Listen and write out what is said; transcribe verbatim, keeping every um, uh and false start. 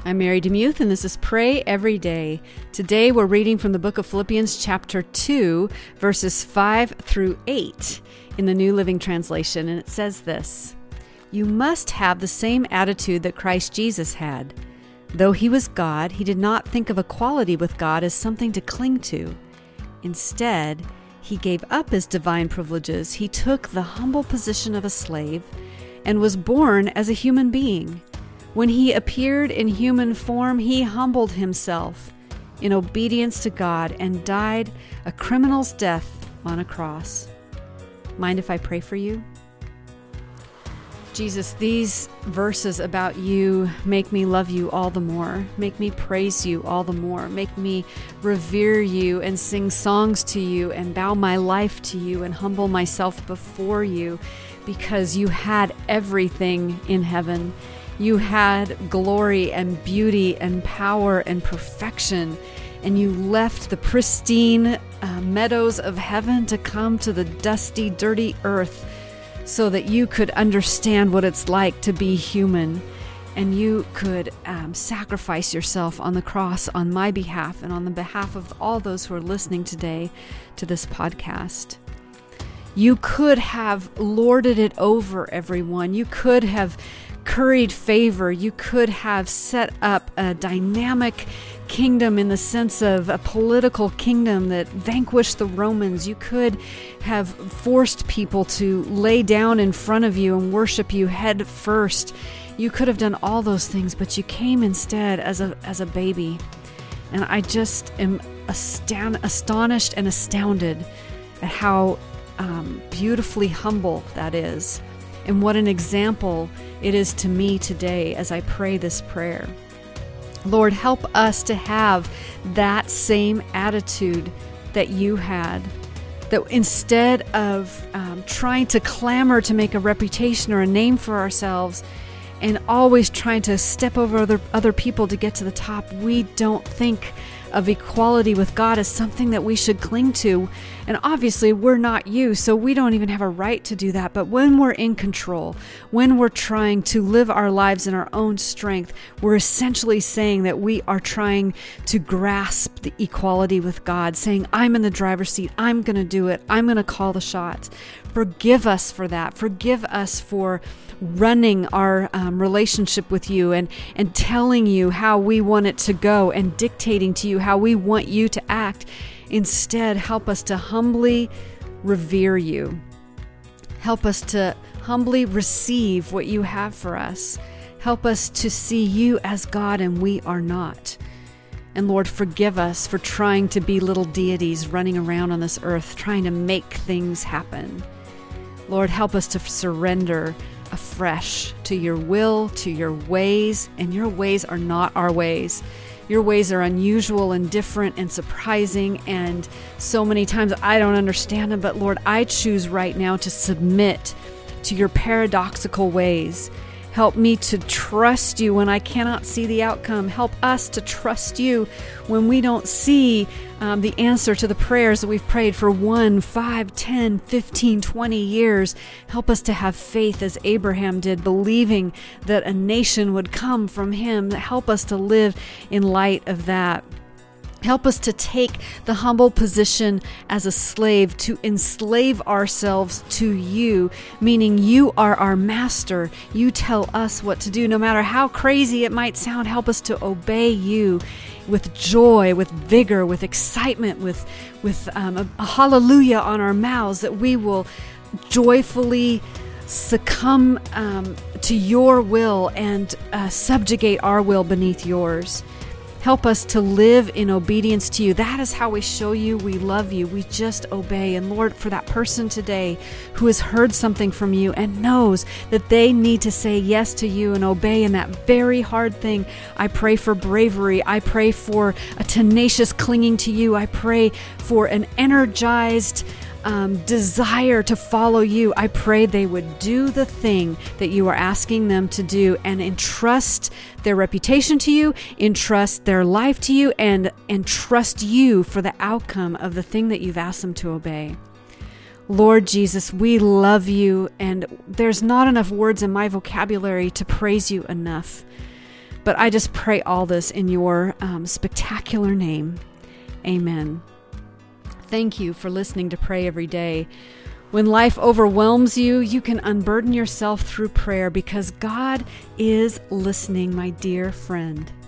I'm Mary DeMuth, and this is Pray Every Day. Today we're reading from the book of Philippians chapter two, verses five through eight in the New Living Translation, and it says this: You must have the same attitude that Christ Jesus had. Though he was God, he did not think of equality with God as something to cling to. Instead, he gave up his divine privileges. He took the humble position of a slave and was born as a human being. When he appeared in human form, he humbled himself in obedience to God and died a criminal's death on a cross. Mind if I pray for you? Jesus, these verses about you make me love you all the more, make me praise you all the more, make me revere you and sing songs to you and bow my life to you and humble myself before you, because you had everything in heaven. You had glory and beauty and power and perfection, and you left the pristine uh, meadows of heaven to come to the dusty, dirty earth so that you could understand what it's like to be human, and you could um, sacrifice yourself on the cross on my behalf and on the behalf of all those who are listening today to this podcast. You could have lorded it over everyone. You could have curried favor. You could have set up a dynamic kingdom in the sense of a political kingdom that vanquished the Romans. You could have forced people to lay down in front of you and worship you head first. You could have done all those things, but you came instead as a as a baby. And I just am astound, astonished and astounded at how um, beautifully humble that is. And what an example it is to me today as I pray this prayer. Lord, help us to have that same attitude that you had. That instead of um, trying to clamor to make a reputation or a name for ourselves and always trying to step over other, other people to get to the top, we don't think of equality with God as something that we should cling to. And obviously we're not you, so we don't even have a right to do that. But when we're in control, when we're trying to live our lives in our own strength, we're essentially saying that we are trying to grasp the equality with God, saying, I'm in the driver's seat, I'm going to do it, I'm going to call the shots. Forgive us for that. Forgive us for running our um, relationship with you and, and telling you how we want it to go and dictating to you how we want you to act. Instead, help us to humbly revere you. Help us to humbly receive what you have for us. Help us to see you as God and we are not. And Lord, forgive us for trying to be little deities running around on this earth, trying to make things happen. Lord, help us to surrender afresh to your will, to your ways, and your ways are not our ways. Your ways are unusual and different and surprising, and so many times I don't understand them, but Lord, I choose right now to submit to your paradoxical ways. Help me to trust you when I cannot see the outcome. Help us to trust you when we don't see um, the answer to the prayers that we've prayed for one, five, ten, fifteen, twenty years. Help us to have faith as Abraham did, believing that a nation would come from him. Help us to live in light of that. Help us to take the humble position as a slave, to enslave ourselves to you, meaning you are our master. You tell us what to do. No matter how crazy it might sound, help us to obey you with joy, with vigor, with excitement, with, with um, a, a hallelujah on our mouths, that we will joyfully succumb um, to your will and uh, subjugate our will beneath yours. Help us to live in obedience to you. That is how we show you we love you. We just obey. And Lord, for that person today who has heard something from you and knows that they need to say yes to you and obey in that very hard thing, I pray for bravery. I pray for a tenacious clinging to you. I pray for an energized Um, desire to follow you. I pray they would do the thing that you are asking them to do and entrust their reputation to you, entrust their life to you, and entrust you for the outcome of the thing that you've asked them to obey. Lord Jesus, we love you, and there's not enough words in my vocabulary to praise you enough. But I just pray all this in your um, spectacular name. Amen. Thank you for listening to Pray Every Day. When life overwhelms you, you can unburden yourself through prayer because God is listening, my dear friend.